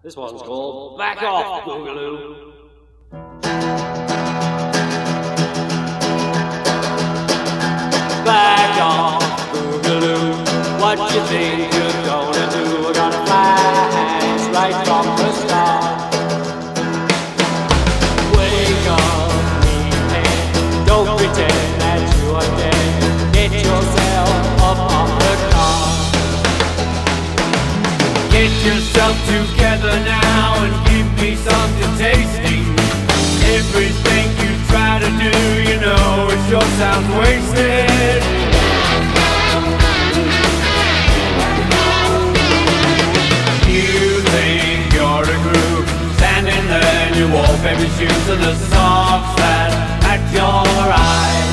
This one's called Back Off, Boogaloo. Back off, Boogaloo. What you think you're gonna do? We're gonna flash right from the start. Wake up, meathead. Don't pretend that you are dead. Get yourself up off the car. Get yourself together now and give me something tasty. Everything you try to do, you know it sure sounds wasted. You think you're a groove, standing there in your wallpaper shoes and the socks that match your eyes.